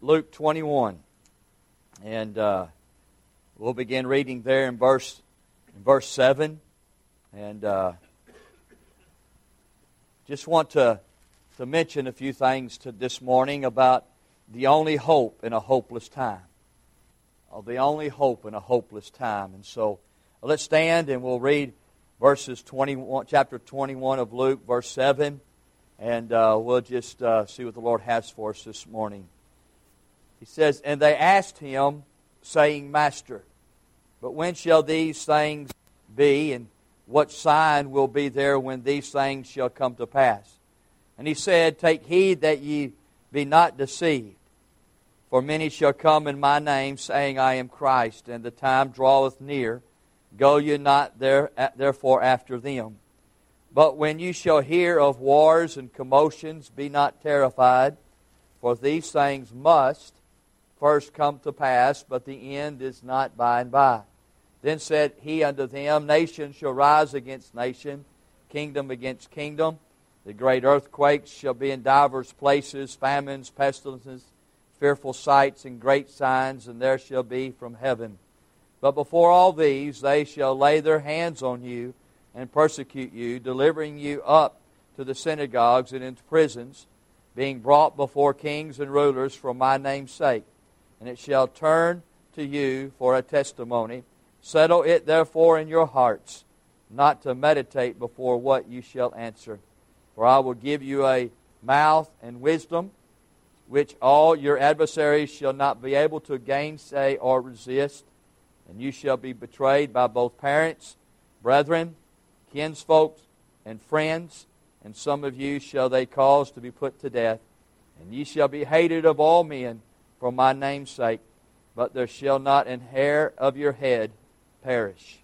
Luke 21. And we'll begin reading there in verse 7. And just want to mention a few things this morning about the only hope in a hopeless time. The only hope in a hopeless time. And so let's stand and we'll read chapter 21 of Luke, verse 7. And we'll just see what the Lord has for us this morning. He says, "And they asked him, saying, Master, but when shall these things be, and what sign will be there when these things shall come to pass? And he said, Take heed that ye be not deceived. For many shall come in my name, saying, I am Christ, and the time draweth near. Go ye not therefore after them. But when you shall hear of wars and commotions, be not terrified, for these things must first come to pass, but the end is not by and by. Then said he unto them, Nation shall rise against nation, kingdom against kingdom. The great earthquakes shall be in divers places, famines, pestilences, fearful sights, and great signs, and there shall be from heaven. But before all these they shall lay their hands on you, and persecute you, delivering you up to the synagogues and into prisons, being brought before kings and rulers for my name's sake. And it shall turn to you for a testimony. Settle it therefore in your hearts, not to meditate before what you shall answer. For I will give you a mouth and wisdom, which all your adversaries shall not be able to gainsay or resist. And you shall be betrayed by both parents, brethren, kinsfolk, and friends, and some of you shall they cause to be put to death. And ye shall be hated of all men for my name's sake, but there shall not an hair of your head perish.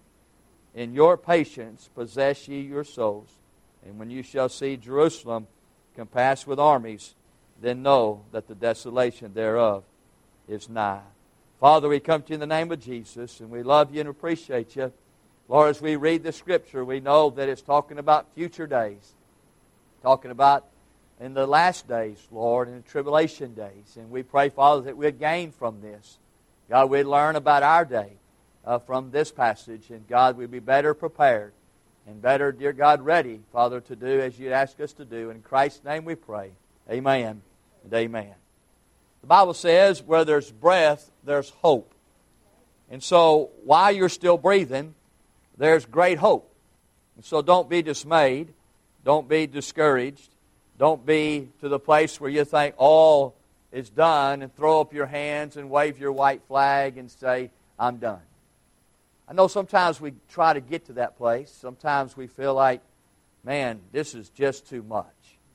In your patience possess ye your souls. And when you shall see Jerusalem compassed with armies, then know that the desolation thereof is nigh." Father, we come to you in the name of Jesus, and we love you and appreciate you. Lord, as we read the Scripture, we know that it's talking about future days. Talking about in the last days, Lord, in the tribulation days. And we pray, Father, that we'd gain from this. God, we'd learn about our day from this passage. And God, we'd be better prepared and better, dear God, ready, Father, to do as you'd ask us to do. In Christ's name we pray. Amen and amen. The Bible says, where there's breath, there's hope. And so, while you're still breathing, there's great hope. And so don't be dismayed. Don't be discouraged. Don't be to the place where you think all is done and throw up your hands and wave your white flag and say, I'm done. I know sometimes we try to get to that place. Sometimes we feel like, man, this is just too much.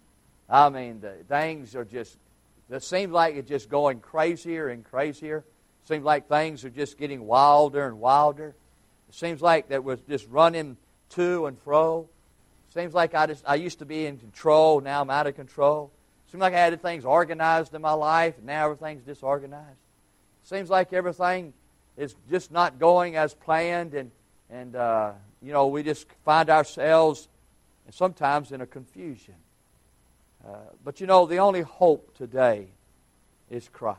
I mean, things are just, it seems like it's just going crazier and crazier. It seems like things are just getting wilder and wilder. It seems like that we're just running to and fro. It seems like I used to be in control, now I'm out of control. It seems like I had things organized in my life, and now everything's disorganized. It seems like everything is just not going as planned, and we just find ourselves sometimes in a confusion. But the only hope today is Christ.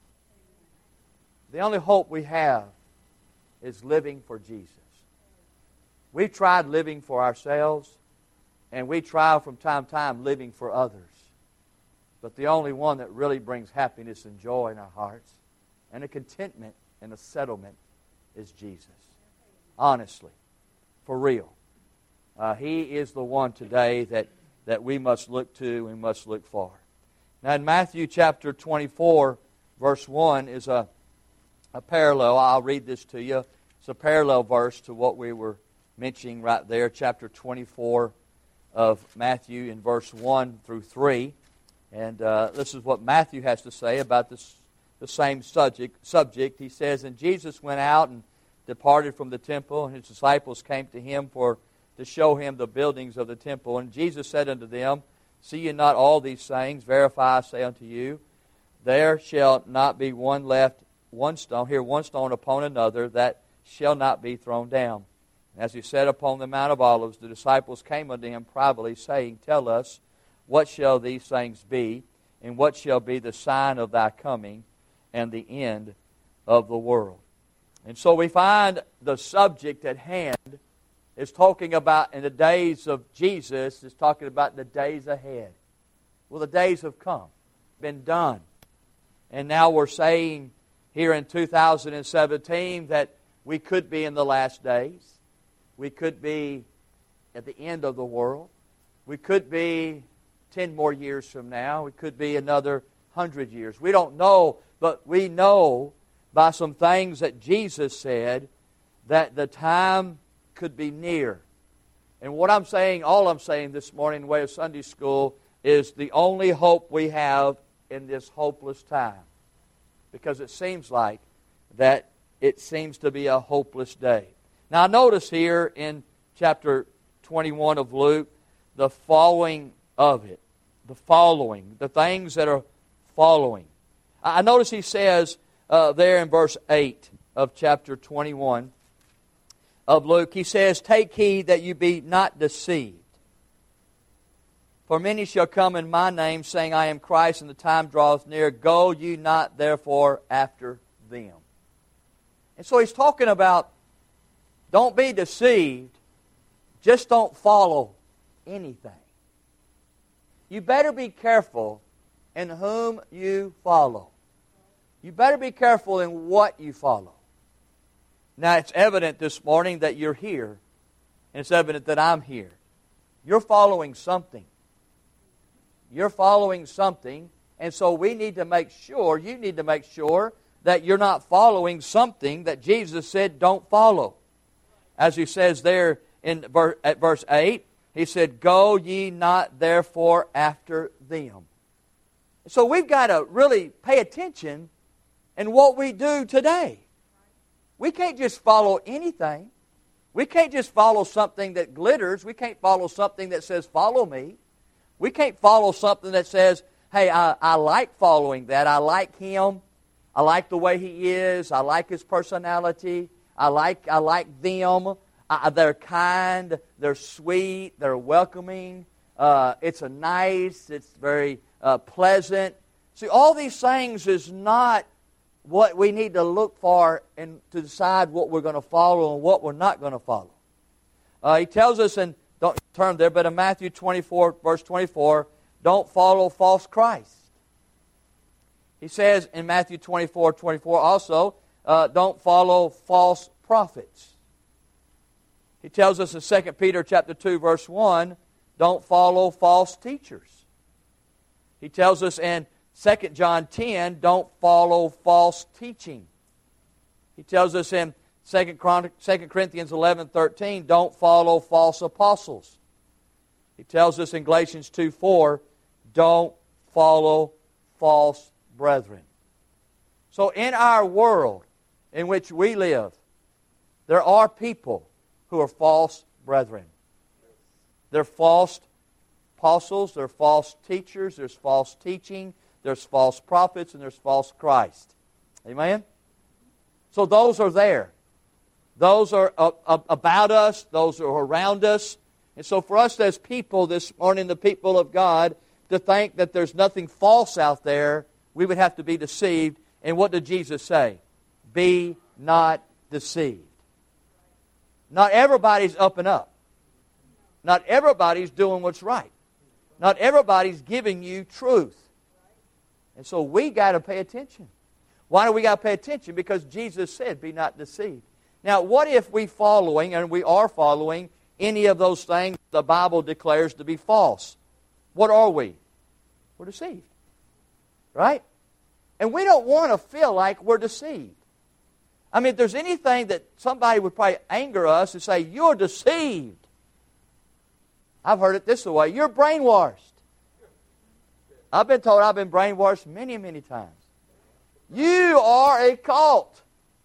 The only hope we have is living for Jesus. We've tried living for ourselves, and we try from time to time living for others. But the only one that really brings happiness and joy in our hearts and a contentment and a settlement is Jesus. Honestly, for real. He is the one today that we must look to and must look for. Now in Matthew chapter 24, verse 1 is a parallel. I'll read this to you. It's a parallel verse to what we were mentioning right there, chapter 24 of Matthew in verse 1 through 3. And this is what Matthew has to say about the same subject. He says, And Jesus went out and departed from the temple, and his disciples came to him to show him the buildings of the temple. And Jesus said unto them, See ye not all these things? Verify, I say unto you, there shall not be one stone upon another, that shall not be thrown down. And as he sat upon the Mount of Olives, the disciples came unto him privately, saying, Tell us, what shall these things be, and what shall be the sign of thy coming, and the end of the world. And so we find the subject at hand is talking about in the days of Jesus, is talking about the days ahead. Well, the days have come, been done. And now we're saying here in 2017 that we could be in the last days. We could be at the end of the world. We could be 10 more years from now. We could be another 100 years. We don't know, but we know by some things that Jesus said that the time could be near. And what I'm saying, all I'm saying this morning in the way of Sunday school is the only hope we have in this hopeless time. Because it seems like that it seems to be a hopeless day. Now notice here in chapter 21 of Luke, the following of it. The following. The things that are following. I notice he says there in verse 8 of chapter 21 of Luke, he says, "Take heed that you be not deceived. For many shall come in my name, saying, I am Christ, and the time draweth near. Go ye not therefore after them." And so he's talking about, don't be deceived, just don't follow anything. You better be careful in whom you follow. You better be careful in what you follow. Now, it's evident this morning that you're here, and it's evident that I'm here. You're following something. You're following something, and so we need to make sure, you need to make sure that you're not following something that Jesus said don't follow. As he says there at verse 8, he said, "Go ye not therefore after them." So we've got to really pay attention in what we do today. We can't just follow anything. We can't just follow something that glitters. We can't follow something that says, "Follow me." We can't follow something that says, "Hey, I like following that. I like him. I like the way he is. I like his personality. I like them. They're kind. They're sweet. They're welcoming. It's very pleasant." See, all these things is not what we need to look for and to decide what we're going to follow and what we're not going to follow. He tells us, and don't turn there, but in Matthew 24, verse 24, don't follow false Christ. He says in Matthew 24 also, don't follow false prophets. He tells us in 2 Peter chapter 2, verse 1, don't follow false teachers. He tells us in 2 John 10, don't follow false teaching. He tells us in 2 Corinthians 11:13, don't follow false apostles. He tells us in Galatians 2:4, don't follow false brethren. So in our world in which we live, there are people who are false brethren. They're false apostles, they're false teachers, there's false teaching, there's false prophets, and there's false Christ. Amen? So those are there. Those are about us. Those are around us. And so for us as people this morning, the people of God, to think that there's nothing false out there, we would have to be deceived. And what did Jesus say? Be not deceived. Not everybody's up and up. Not everybody's doing what's right. Not everybody's giving you truth. And so we got to pay attention. Why do we got to pay attention? Because Jesus said, be not deceived. Now, what if we following, and we are following, any of those things the Bible declares to be false? What are we? We're deceived. Right? And we don't want to feel like we're deceived. I mean, if there's anything that somebody would probably anger us and say, you're deceived. I've heard it this way, you're brainwashed. I've been told I've been brainwashed many, many times. You are a cult.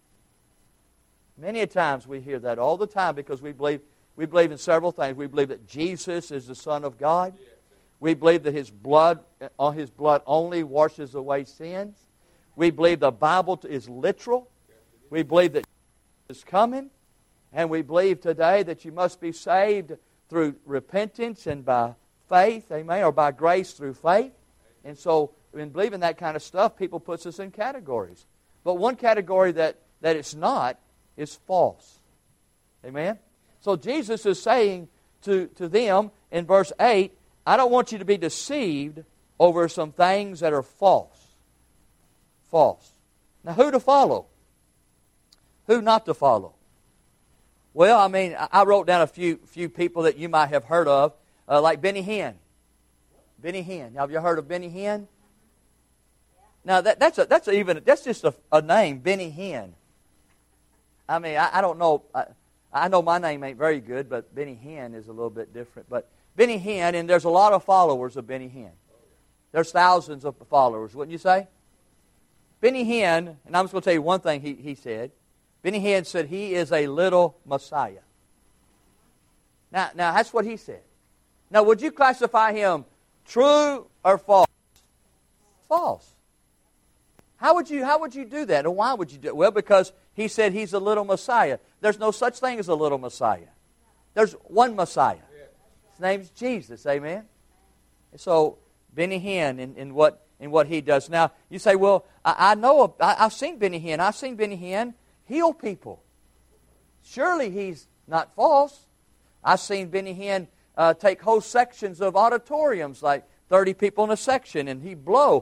Many times we hear that all the time because we believe in several things. We believe that Jesus is the Son of God. We believe that His blood only washes away sins. We believe the Bible is literal. We believe that Jesus is coming. And we believe today that you must be saved through repentance and by faith, amen, or by grace through faith. And so in believing that kind of stuff, people puts us in categories. But one category that it's not is false. Amen? So Jesus is saying to them in verse 8, I don't want you to be deceived over some things that are false. False. Now, who to follow? Who not to follow? Well, I mean, I wrote down a few people that you might have heard of, like Benny Hinn. Benny Hinn. Have you heard of Benny Hinn? Now, that's just a name, Benny Hinn. I mean, I don't know. I know my name ain't very good, but Benny Hinn is a little bit different. But Benny Hinn, and there's a lot of followers of Benny Hinn. There's thousands of followers, wouldn't you say? Benny Hinn, and I'm just going to tell you one thing he said. Benny Hinn said he is a little Messiah. Now that's what he said. Now, would you classify him true or false? False. How would you do that? And why would you do it? Well, because he said he's a little Messiah. There's no such thing as a little Messiah. There's one Messiah. His name's Jesus. Amen? And so, Benny Hinn in what he does. Now, you say, well, I've seen Benny Hinn. I've seen Benny Hinn heal people. Surely he's not false. I've seen Benny Hinn take whole sections of auditoriums, like 30 people in a section, and he'd blow.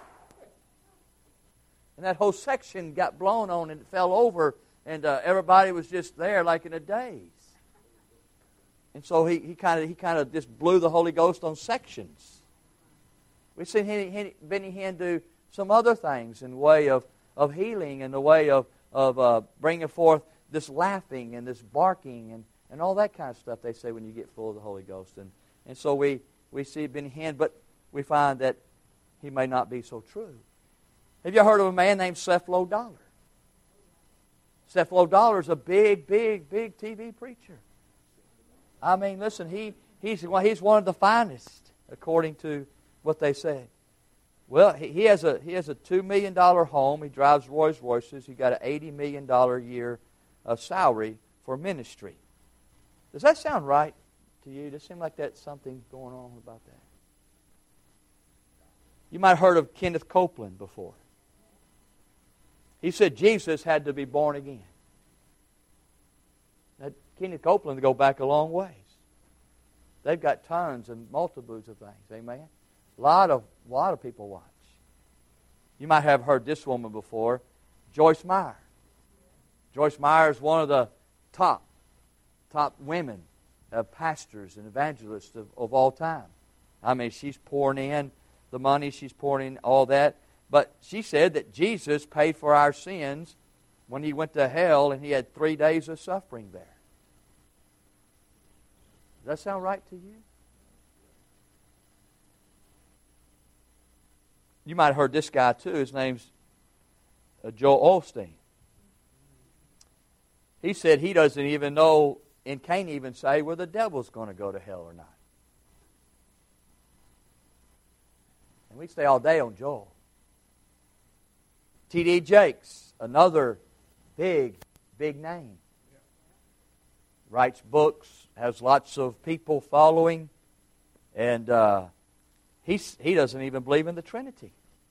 And that whole section got blown on and it fell over, and everybody was just there like in a daze. And so he kind of just blew the Holy Ghost on sections. We've seen Benny Hinn do some other things in the way of healing, in the way of bringing forth this laughing and this barking and all that kind of stuff they say when you get full of the Holy Ghost. And so we see Benny Hinn, but we find that he may not be so true. Have you heard of a man named Creflo Dollar? Creflo Dollar is a big TV preacher. I mean, listen, he's one of the finest, according to what they said. Well, he has a $2 million home. He drives Rolls Royces. He got an $80 million a year salary for ministry. Does that sound right to you? Does it seem like that's something going on about that? You might have heard of Kenneth Copeland before. He said Jesus had to be born again. Now, Kenneth Copeland go back a long ways. They've got tons and multitudes of things. Amen. A lot of people watch. You might have heard this woman before, Joyce Meyer. Joyce Meyer is one of the top women, pastors and evangelists of all time. I mean, she's pouring in the money, she's pouring in all that. But she said that Jesus paid for our sins when he went to hell and he had 3 days of suffering there. Does that sound right to you? You might have heard this guy too. His name's Joel Osteen. He said he doesn't even know and can't even say where the devil's going to go to hell or not. And we stay all day on Joel. T.D. Jakes, another big name. Writes books, has lots of people following, and he doesn't even believe in the Trinity.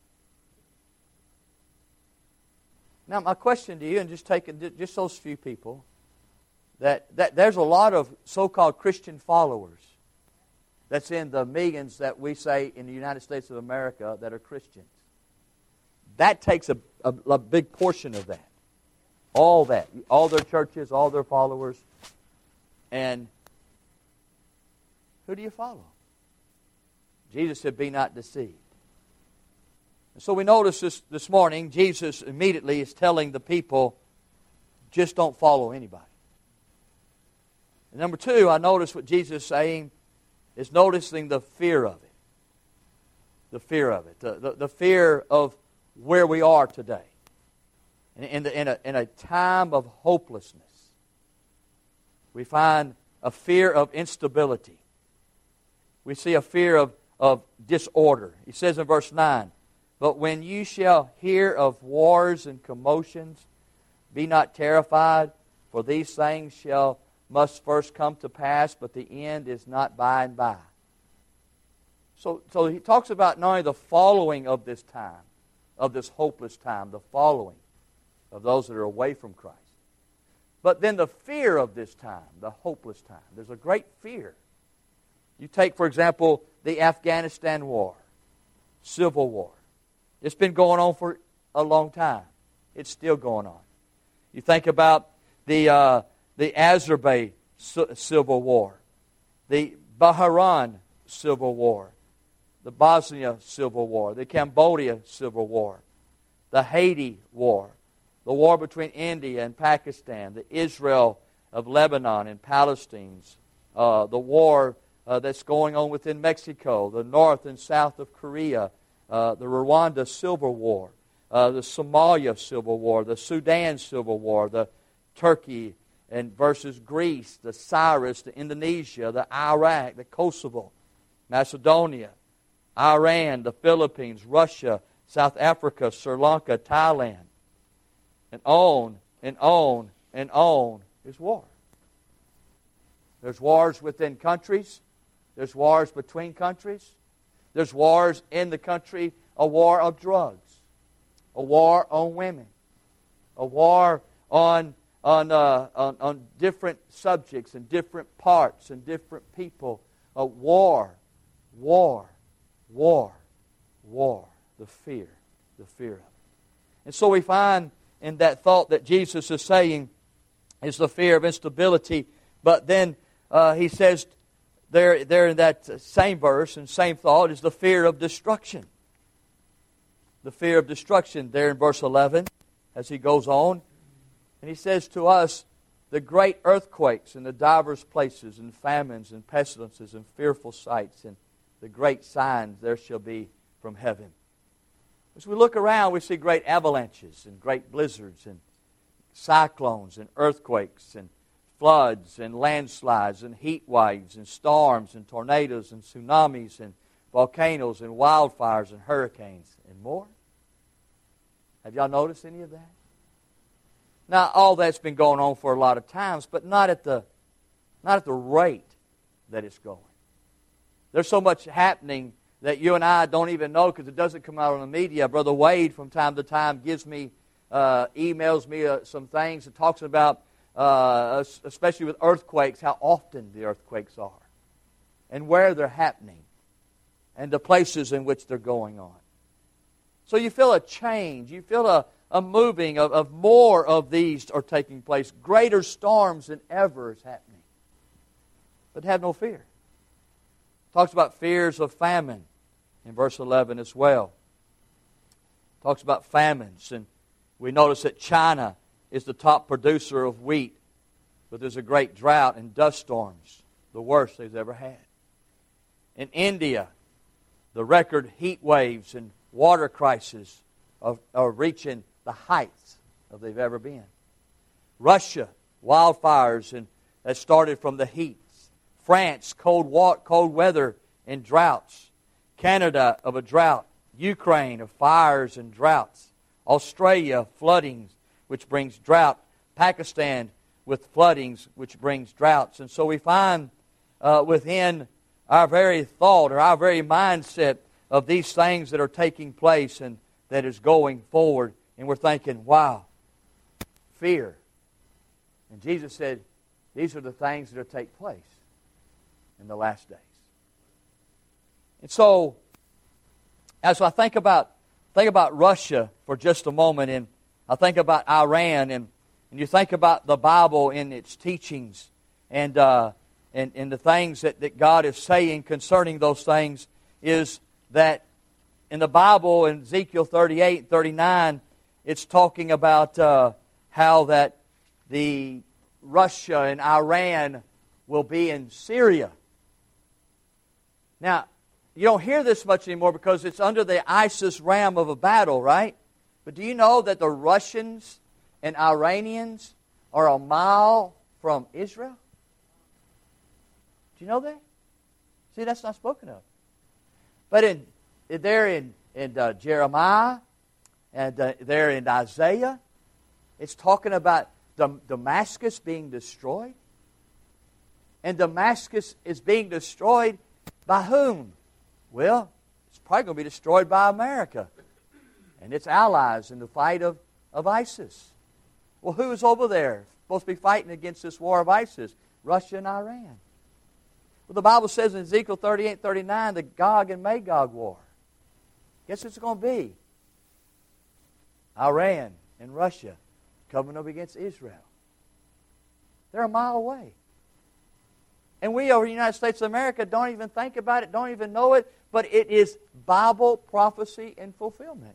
Now, my question to you, and just taking just those few people, that there's a lot of so-called Christian followers that's in the millions that we say in the United States of America that are Christians. That takes a big portion of that. All that. All their churches, all their followers. And who do you follow? Jesus said, be not deceived. And so we notice this morning, Jesus immediately is telling the people, just don't follow anybody. And number two, I notice what Jesus is saying is noticing the fear of it. The fear of it. The fear of where we are today. In a time of hopelessness. We find a fear of instability. We see a fear of disorder. He says in verse 9, but when you shall hear of wars and commotions, be not terrified, for these things must first come to pass, but the end is not by and by. So he talks about not only the following of this time, of this hopeless time, the following of those that are away from Christ. But then the fear of this time, the hopeless time. There's a great fear. You take, for example, the Afghanistan war, civil war. It's been going on for a long time. It's still going on. You think about the Azerbaijan civil war, the Bahrain civil war, the Bosnia civil war, the Cambodia civil war, the Haiti war, the war between India and Pakistan, the Israel of Lebanon and Palestine, the war that's going on within Mexico, the north and south of Korea, the Rwanda civil war, the Somalia civil war, the Sudan civil war, the Turkey and versus Greece, the Cyprus, the Indonesia, the Iraq, the Kosovo, Macedonia, Iran, the Philippines, Russia, South Africa, Sri Lanka, Thailand, and on and on and on is war. There's wars within countries. There's wars between countries. There's wars in the country, a war of drugs, a war on women, a war on different subjects and different parts and different people. A war, the fear of it. And so we find in that thought that Jesus is saying is the fear of instability, but then he says there in that same verse and same thought is the fear of destruction. The fear of destruction there in verse 11 as he goes on. And he says to us, the great earthquakes in the divers places and famines and pestilences and fearful sights and the great signs there shall be from heaven. As we look around, we see great avalanches and great blizzards and cyclones and earthquakes and floods and landslides and heat waves and storms and tornadoes and tsunamis and volcanoes and wildfires and hurricanes and more. Have y'all noticed any of that? Now, all that's been going on for a lot of times, but not at the rate that it's going. There's so much happening that you and I don't even know because it doesn't come out on the media. Brother Wade, from time to time, gives me, emails me some things and talks about, especially with earthquakes, how often the earthquakes are and where they're happening and the places in which they're going on. So you feel a change. You feel a moving of more of these are taking place. Greater storms than ever is happening. But have no fear. Talks about fears of famine in verse 11 as well. Talks about famines. And we notice that China is the top producer of wheat. But there's a great drought and dust storms. The worst they've ever had. In India, the record heat waves and water crises are reaching the heights that they've ever been. Russia, wildfires and that started from the heat. France, cold weather and droughts. Canada of a drought. Ukraine of fires and droughts. Australia, floodings, which brings drought. Pakistan with floodings, which brings droughts. And so we find within our very thought or our very mindset of these things that are taking place and that is going forward. And we're thinking, wow, fear. And Jesus said, these are the things that are take place in the last days. And so, as I think about Russia for just a moment, and I think about Iran, and you think about the Bible in its teachings, and the things that God is saying concerning those things, is that in the Bible, in Ezekiel 38 and 39, it's talking about how that the Russia and Iran will be in Syria. Now, you don't hear this much anymore because it's under the ISIS realm of a battle, right? But do you know that the Russians and Iranians are a mile from Israel? Do you know that? See, that's not spoken of. But there in Jeremiah and there in Isaiah, it's talking about Damascus being destroyed. And Damascus is being destroyed by whom? Well, it's probably going to be destroyed by America and its allies in the fight of ISIS. Well, who is over there supposed to be fighting against this war of ISIS? Russia and Iran. Well, the Bible says in Ezekiel 38:39, the Gog and Magog war. Guess what's going to be? Iran and Russia coming up against Israel. They're a mile away. And we over in the United States of America don't even think about it, don't even know it, but it is Bible prophecy and fulfillment.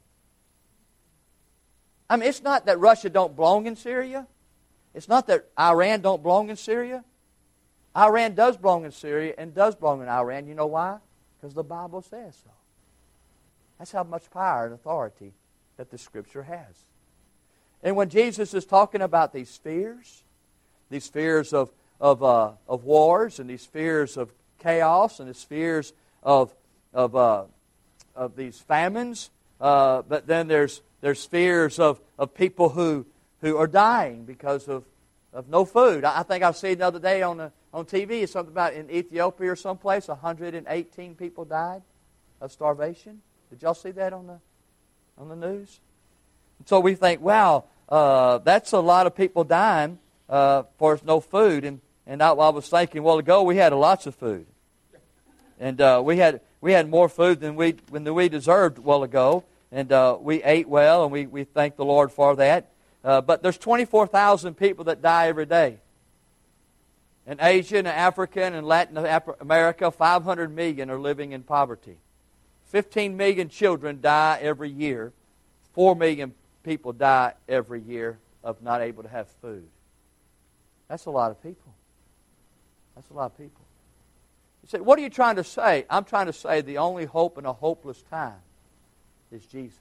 I mean, it's not that Russia don't belong in Syria. It's not that Iran don't belong in Syria. Iran does belong in Syria and does belong in Iran. You know why? Because the Bible says so. That's how much power and authority that the Scripture has. And when Jesus is talking about these fears of wars, and these fears of chaos, and these fears of these famines, but then there's fears of people who are dying because of no food. I think I've seen the other day on TV, it's something about in Ethiopia or someplace, 118 people died of starvation. Did y'all see that on the news? And so we think, wow, that's a lot of people dying for no food. And I was thinking, well, ago we had lots of food, and we had more food than we deserved a while ago, and we ate well, and we thank the Lord for that. But there's 24,000 people that die every day. In Asia and Africa and in Latin America, 500 million are living in poverty. 15 million children die every year. 4 million people die every year of not able to have food. That's a lot of people. That's a lot of people. You say, what are you trying to say? I'm trying to say the only hope in a hopeless time is Jesus.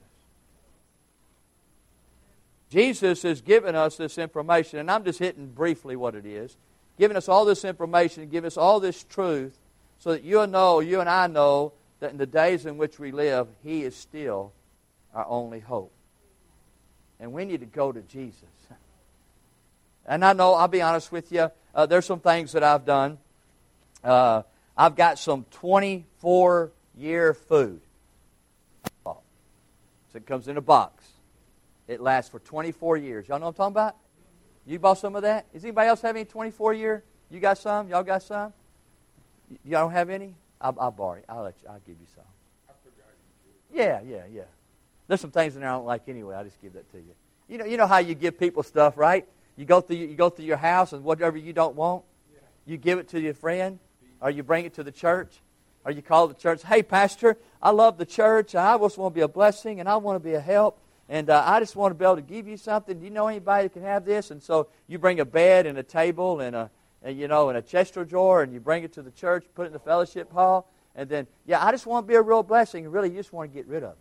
Jesus has given us this information, and I'm just hitting briefly what it is. Giving us all this information, giving us all this truth, so that you and I know that in the days in which we live, He is still our only hope. And we need to go to Jesus. And I know, I'll be honest with you, there's some things that I've done. I've got some 24-year food. So it comes in a box. It lasts for 24 years. Y'all know what I'm talking about? You bought some of that? Does anybody else have any 24-year? You got some? Y'all got some? Y'all don't have any? I'll borrow it. I'll give you some. Yeah. There's some things in there I don't like anyway. I'll just give that to you. You know how you give people stuff, right? You go through your house, and whatever you don't want, you give it to your friend, or you bring it to the church, or you call the church, hey, Pastor, I love the church. I just want to be a blessing, and I want to be a help, and I just want to be able to give you something. Do you know anybody that can have this? And so you bring a bed and a table and a chest drawer, and you bring it to the church, put it in the fellowship hall, and then, I just want to be a real blessing, and really you just want to get rid of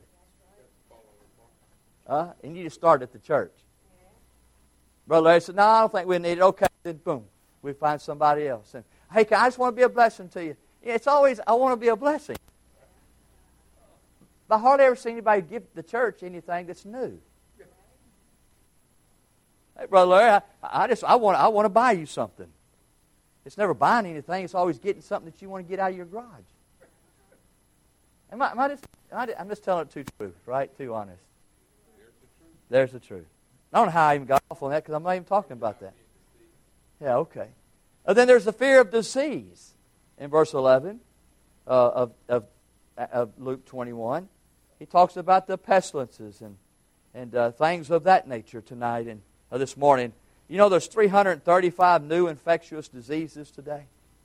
it. And you just start at the church. Brother Larry said, no, I don't think we need it. Okay, then boom, we find somebody else. And, hey, I just want to be a blessing to you. It's always, I want to be a blessing. But I hardly ever see anybody give the church anything that's new. Hey, Brother Larry, I want to buy you something. It's never buying anything. It's always getting something that you want to get out of your garage. I'm just telling it too true, right? Too honest. There's the truth. I don't know how I even got off on that because I'm not even talking about that. Yeah, okay. And then there's the fear of disease in verse 11 of Luke 21. He talks about the pestilences and things of that nature tonight and this morning. You know there's 335 new infectious diseases today.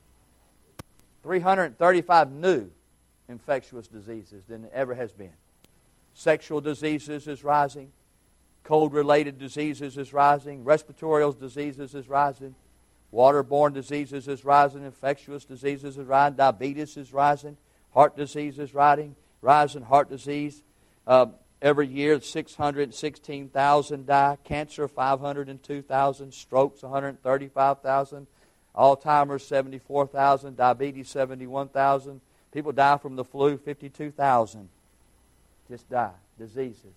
335 new infectious diseases than there ever has been. Sexual diseases is rising. Cold-related diseases is rising. Respiratory diseases is rising. Waterborne diseases is rising. Infectious diseases is rising. Diabetes is rising. Heart disease is rising. Heart disease. Every year, 616,000 die. Cancer, 502,000. Strokes, 135,000. Alzheimer's, 74,000. Diabetes, 71,000. People die from the flu, 52,000. Just die. Diseases.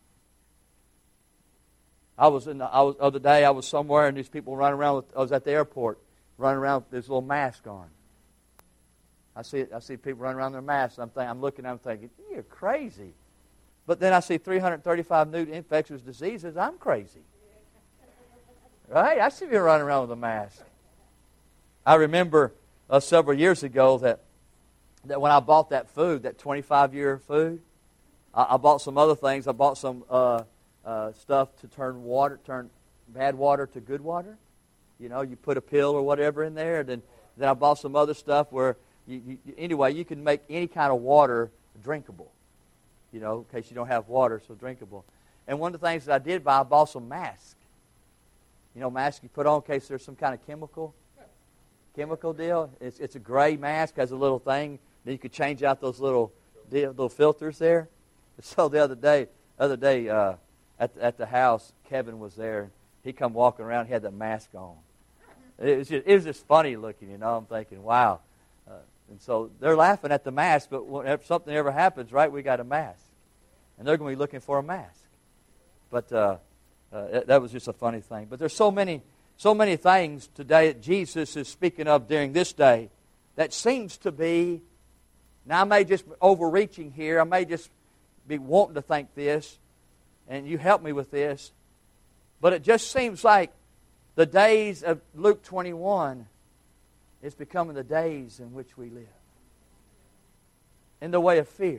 The other day I was somewhere and these people running around. I was at the airport, running around with this little mask on. I see people running around their masks. I'm looking at them thinking, you're crazy. But then I see 335 new infectious diseases. I'm crazy. Right? I see people running around with a mask. I remember several years ago that when I bought that food, that 25-year food, I bought some other things. I bought some stuff to turn bad water to good water. You know, you put a pill or whatever in there. Then I bought some other stuff where, anyway, you can make any kind of water drinkable. You know, in case you don't have water, so drinkable. And one of the things that I did buy, I bought some masks. You know, masks you put on in case there's some kind of chemical deal. It's a gray mask, has a little thing. Then you could change out those little filters there. So the other day at the house, Kevin was there. He come walking around. He had that mask on. It was just funny looking. You know, I'm thinking, wow. And so they're laughing at the mask, but if something ever happens, right, we got a mask. And they're going to be looking for a mask. But that was just a funny thing. But there's so many things today that Jesus is speaking of during this day that seems to be, now I may just be overreaching here, I may just be wanting to think this, and you help me with this, but it just seems like the days of Luke 21 is becoming the days in which we live. In the way of fear.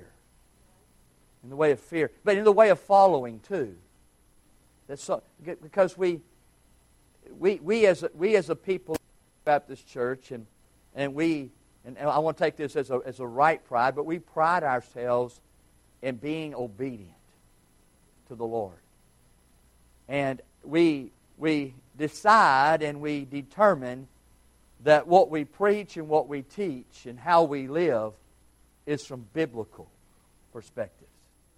In the way of fear. But in the way of following too. Because we as a people, Baptist Church, and I want to take this as a right pride, but we pride ourselves in being obedient to the Lord. And we decide and we determine that what we preach and what we teach and how we live is from biblical perspectives.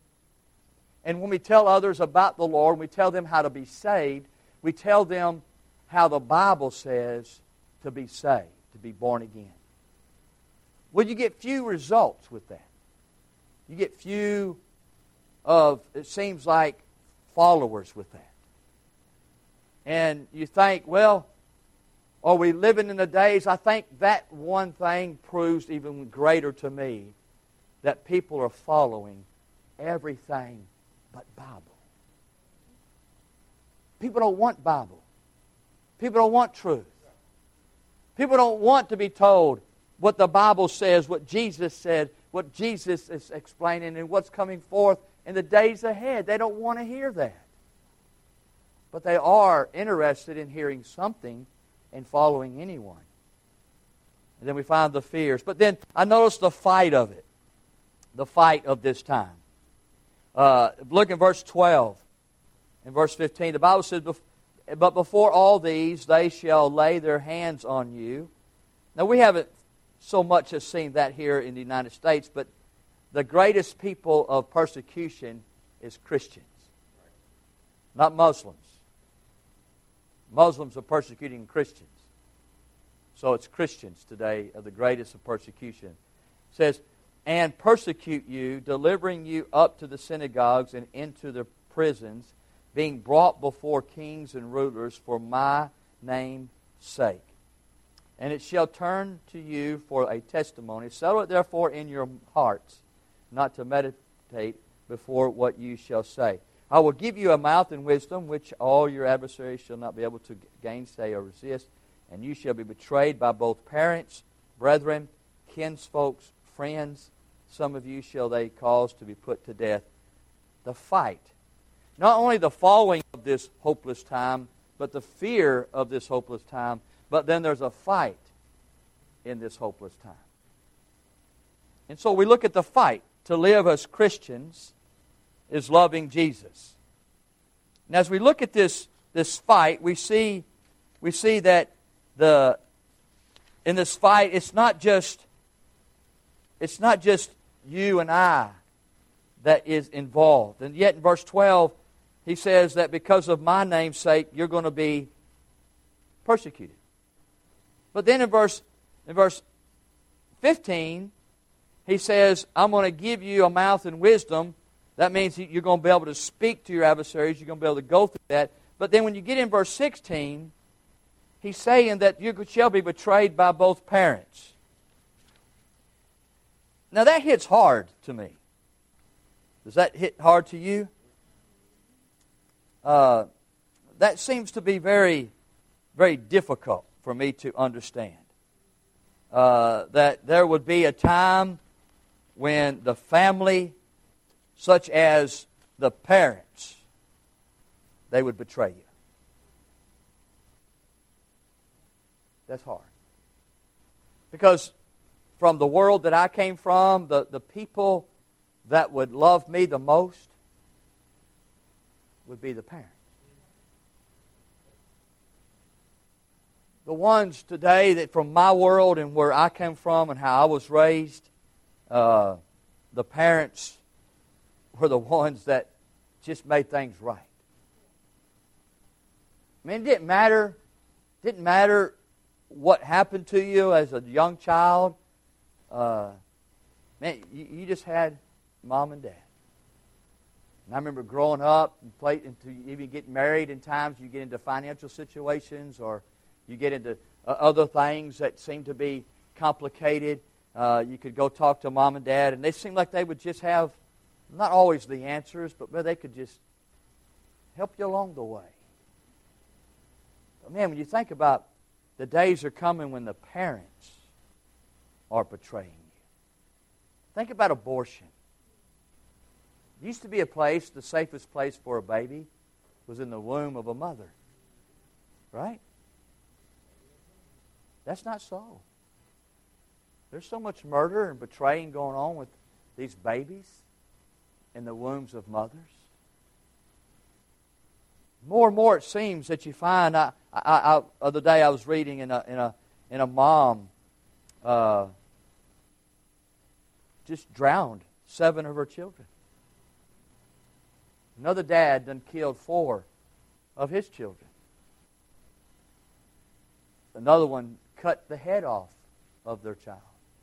And when we tell others about the Lord, we tell them how to be saved, we tell them how the Bible says to be saved, to be born again. Well, you get few results with that. You get few it seems like, followers with that. And you think, well, are we living in the days? I think that one thing proves even greater to me, that people are following everything but Bible. People don't want Bible. People don't want truth. People don't want to be told what the Bible says, what Jesus said, what Jesus is explaining, and what's coming forth in the days ahead. They don't want to hear that. But they are interested in hearing something and following anyone. And then we find the fears. But then I notice the fight of it. The fight of this time. Look in verse 12. In verse 15, the Bible says, "But before all these they shall lay their hands on you." Now we haven't so much as seen that here in the United States, but the greatest people of persecution is Christians, not Muslims. Muslims are persecuting Christians. So it's Christians today are the greatest of persecution. It says, "And persecute you, delivering you up to the synagogues and into the prisons, being brought before kings and rulers for my name's sake. And it shall turn to you for a testimony. Settle it therefore in your hearts, not to meditate before what you shall say. I will give you a mouth and wisdom, which all your adversaries shall not be able to gainsay or resist. And you shall be betrayed by both parents, brethren, kinsfolks, friends. Some of you shall they cause to be put to death." The fight. Not only the following of this hopeless time, but the fear of this hopeless time. But then there's a fight in this hopeless time. And so we look at the fight. To live as Christians is loving Jesus. And as we look at this fight, we see that in this fight, it's not just you and I that is involved. And yet in verse 12, he says that because of my name's sake, you're going to be persecuted. But then in verse 15, he says, I'm going to give you a mouth and wisdom. That means you're going to be able to speak to your adversaries. You're going to be able to go through that. But then when you get in verse 16, he's saying that you shall be betrayed by both parents. Now that hits hard to me. Does that hit hard to you? That seems to be very, very difficult for me to understand. That there would be a time when the family, such as the parents, they would betray you. That's hard. Because from the world that I came from, the people that would love me the most would be the parents. The ones today that from my world and where I came from and how I was raised, the parents were the ones that just made things right. I mean, it didn't matter what happened to you as a young child. Man, you just had mom and dad. And I remember growing up and even getting married. In times you get into financial situations or you get into other things that seem to be complicated. You could go talk to mom and dad, and they seemed like they would just have, not always the answers, but they could just help you along the way. But man, when you think about the days are coming when the parents are betraying you. Think about abortion. It used to be a place, the safest place for a baby was in the womb of a mother. Right? That's not so. There's so much murder and betraying going on with these babies in the wombs of mothers. More and more it seems that you find. Other day I was reading in a mom just drowned 7 of her children. Another dad done killed 4 of his children. Another one cut the head off of their child.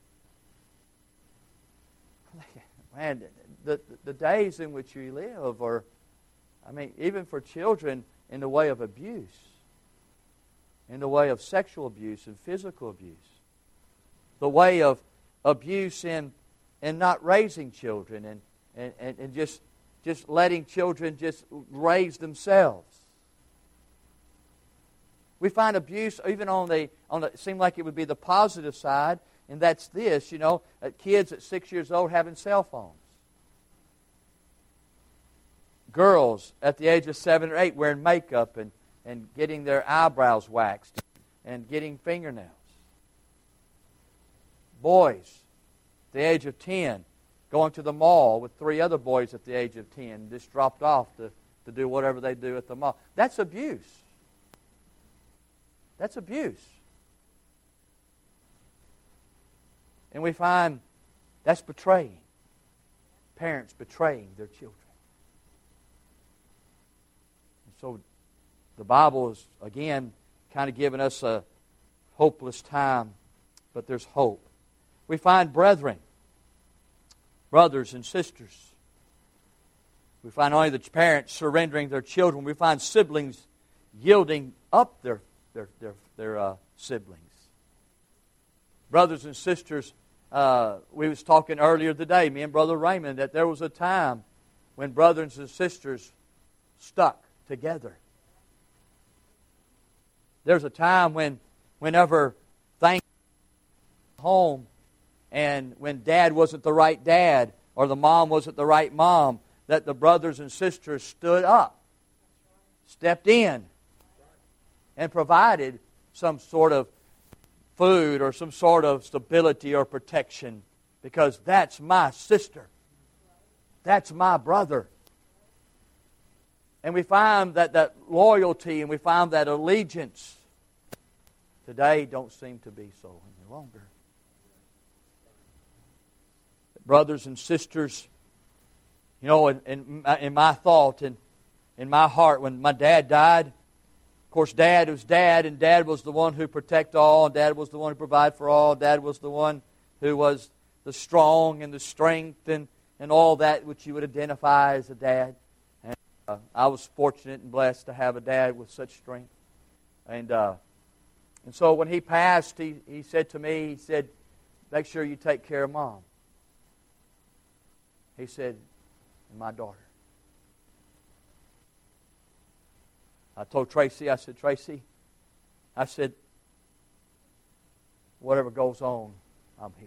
Man, the days in which we live are, I mean, even for children, in the way of abuse, in the way of sexual abuse and physical abuse, the way of abuse in not raising children and just letting children just raise themselves. We find abuse even on the it seemed like it would be the positive side, and that's this, kids at 6 years old having cell phones. Girls at the age of 7 or 8 wearing makeup and getting their eyebrows waxed and getting fingernails. Boys at the age of 10 going to the mall with 3 other boys at the age of 10, just dropped off to do whatever they do at the mall. That's abuse. That's abuse. And we find that's betraying. Parents betraying their children. And so the Bible is, again, kind of giving us a hopeless time, but there's hope. We find brethren, brothers and sisters. We find only the parents surrendering their children. We find siblings yielding up their siblings. Brothers and sisters, we was talking earlier today, me and Brother Raymond, that there was a time when brothers and sisters stuck together. There's a time whenever things home and when dad wasn't the right dad or the mom wasn't the right mom, that the brothers and sisters stood up, stepped in, and provided some sort of food or some sort of stability or protection, because that's my sister. That's my brother. And we find that loyalty and we find that allegiance today don't seem to be so any longer. Brothers and sisters, in my thought and in my heart, when my dad died, of course, Dad was Dad, and Dad was the one who protected all, and Dad was the one who provided for all. Dad was the one who was the strong and the strength and all that which you would identify as a dad. And I was fortunate and blessed to have a dad with such strength. And so when he passed, he said to me, he said, make sure you take care of Mom. He said, my daughter. I told Tracy, I said, Tracy, I said, whatever goes on, I'm here.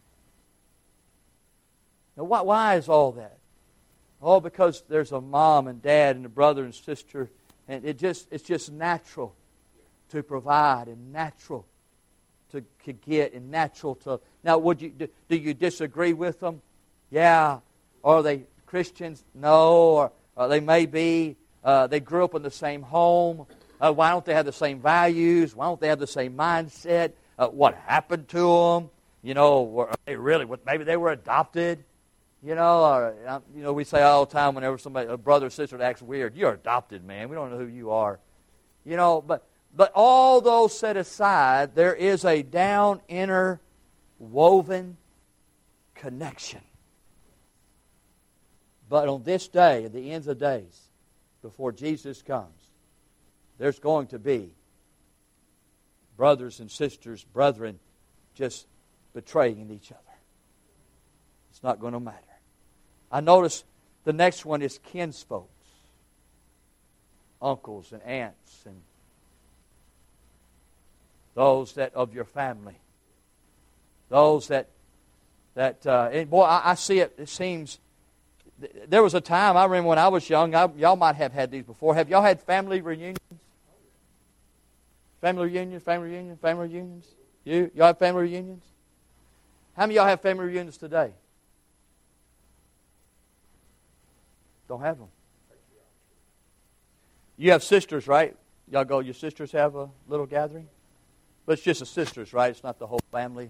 Now, why is all that? Oh, because there's a mom and dad and a brother and sister, and it's just natural to provide and natural to get and natural to. Now, do you disagree with them? Yeah. Are they Christians? No. Or they may be. They grew up in the same home. Why don't they have the same values? Why don't they have the same mindset? What happened to them? You know, were they really? Maybe they were adopted. You know, we say all the time whenever a brother or sister acts weird, you're adopted, man. We don't know who you are. You know, but all those set aside, there is a down inner woven connection. But on this day, at the ends of days, before Jesus comes, there's going to be brothers and sisters, brethren, just betraying each other. It's not going to matter. I notice the next one is kinsfolks, uncles and aunts, and those that of your family, those that and boy, I see it. It seems there was a time I remember when I was young. Y'all might have had these before. Have y'all had family reunions? Family reunions. Y'all have family reunions? How many of y'all have family reunions today? Don't have them. You have sisters, right? Y'all go, your sisters have a little gathering? But it's just the sisters, right? It's not the whole family.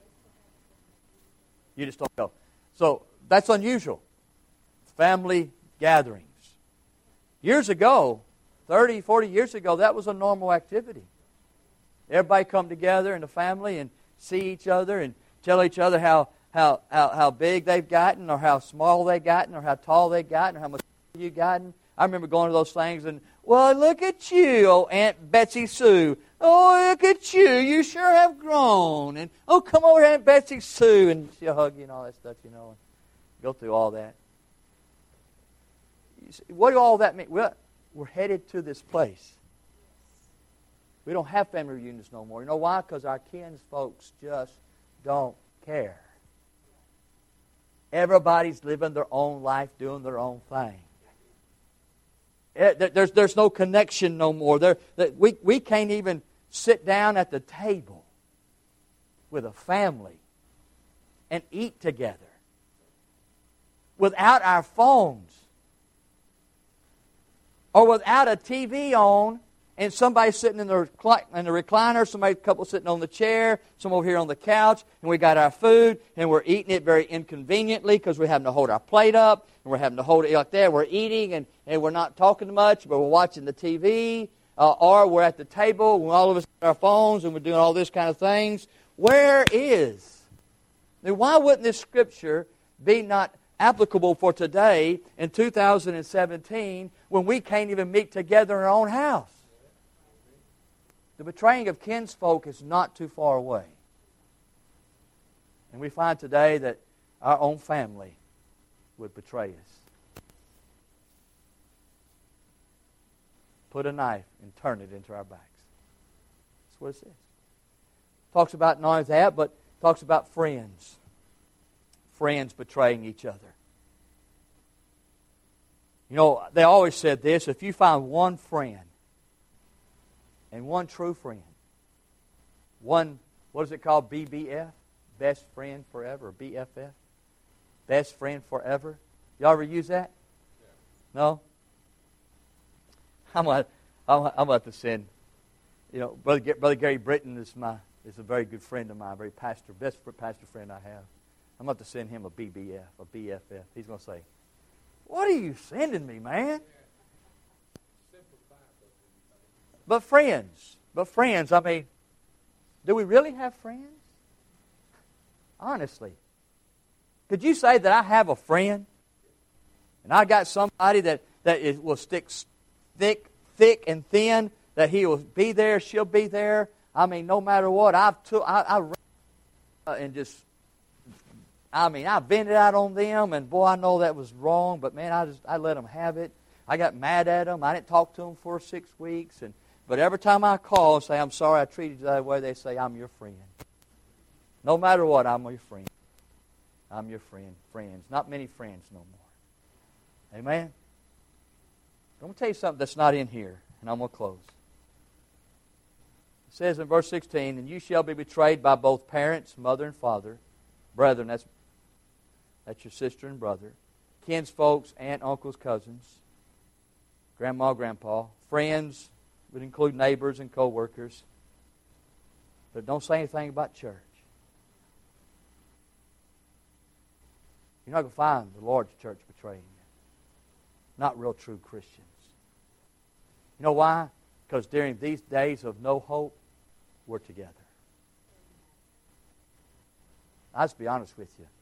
You just don't go. So that's unusual. Family gatherings. Years ago, 30, 40 years ago, that was a normal activity. Everybody come together in the family and see each other and tell each other how big they've gotten, or how small they've gotten, or how tall they've gotten, or how much you've gotten. I remember going to those things and, well, look at you, oh Aunt Betsy Sue. Oh, look at you. You sure have grown. And, oh, come over here, Aunt Betsy Sue. And she'll hug you and all that stuff, you know, and go through all that. What do all that mean? Well, we're headed to this place. We don't have family reunions no more. You know why? Because our kinsfolks just don't care. Everybody's living their own life, doing their own thing. There's no connection no more. We can't even sit down at the table with a family and eat together without our phones or without a TV on and somebody sitting in the recliner, a couple sitting on the chair, some over here on the couch, and we got our food, and we're eating it very inconveniently because we're having to hold our plate up, and we're having to hold it like that. We're eating, and we're not talking much, but we're watching the TV, or we're at the table, and all of us have our phones, and we're doing all this kind of things. Where is? Then why wouldn't this scripture be not applicable for today in 2017 when we can't even meet together in our own house? The betraying of kinsfolk is not too far away. And we find today that our own family would betray us. Put a knife and turn it into our backs. That's what it says. Talks about not only that, but talks about friends. Friends betraying each other. You know, they always said this, if you find one friend, and one true friend. One, what is it called? BBF? Best friend forever. Or BFF? Best friend forever. Y'all ever use that? No? I'm about to send, you know, Brother Gary Britton is a very good friend of mine, best pastor friend I have. I'm about to send him a BBF, a BFF. He's going to say, what are you sending me, man? But friends, I mean, do we really have friends? Honestly. Could you say that I have a friend? And I got somebody that will stick thick and thin, that he will be there, she'll be there. I mean, no matter what, I I mean, I vented out on them, and boy, I know that was wrong, but man, I let them have it. I got mad at them. I didn't talk to them for 6 weeks. But every time I call and say, I'm sorry I treated you that way, they say, I'm your friend. No matter what, I'm your friend. I'm your friend. Friends. Not many friends no more. Amen? I'm going to tell you something that's not in here, and I'm going to close. It says in verse 16, and you shall be betrayed by both parents, mother and father, brethren, that's your sister and brother, kinsfolks, aunt, uncles, cousins, grandma, grandpa, friends, would include neighbors and co-workers. But don't say anything about church. You're not going to find the Lord's church betraying you. Not real true Christians. You know why? Because during these days of no hope, we're together. I'll just be honest with you.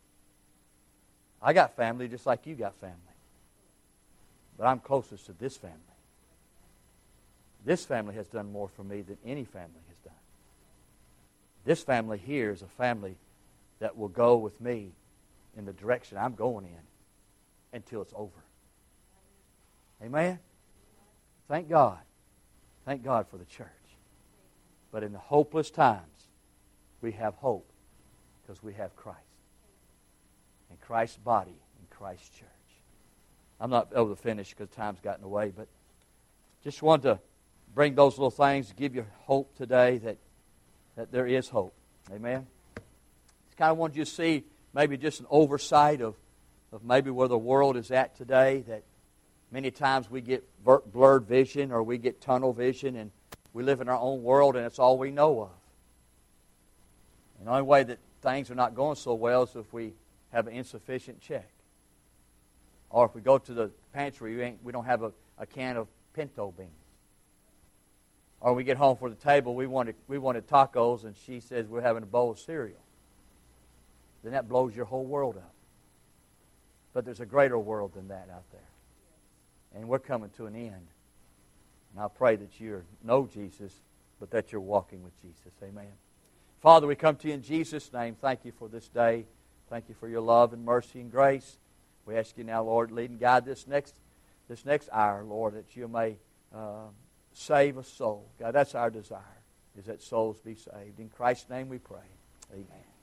I got family just like you got family. But I'm closest to this family. This family has done more for me than any family has done. This family here is a family that will go with me in the direction I'm going in until it's over. Amen? Thank God. Thank God for the church. But in the hopeless times, we have hope because we have Christ. And Christ's body and Christ's church. I'm not able to finish because time's gotten away, but just wanted to bring those little things to give you hope today that there is hope. Amen? Just kind of wanted you to see maybe just an oversight of maybe where the world is at today, that many times we get blurred vision or we get tunnel vision and we live in our own world and it's all we know of. And the only way that things are not going so well is if we have an insufficient check. Or if we go to the pantry, we don't have a can of pinto beans. Or we get home for the table, we wanted tacos, and she says we're having a bowl of cereal. Then that blows your whole world up. But there's a greater world than that out there. And we're coming to an end. And I pray that you know Jesus, but that you're walking with Jesus. Amen. Father, we come to you in Jesus' name. Thank you for this day. Thank you for your love and mercy and grace. We ask you now, Lord, lead and guide this next hour, Lord, that you may save a soul. God, that's our desire, is that souls be saved. In Christ's name we pray. Amen.